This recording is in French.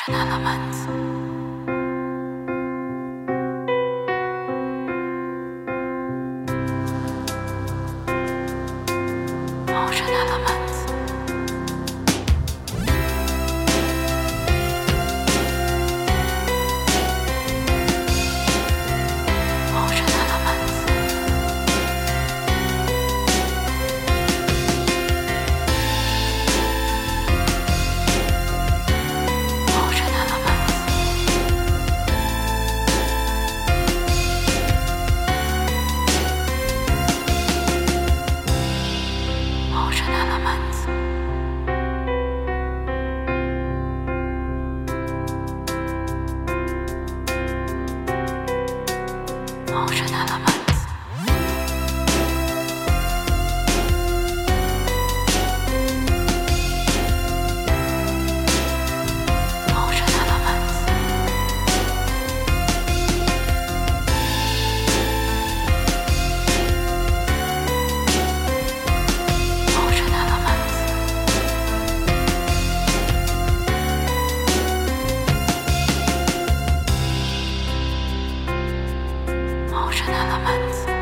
Motion Elements. Motion Elements. Motion Elements. Motion Elements. Motion Elements. Motion Elements. Motion Elements. Motion Elements. Motion Elements.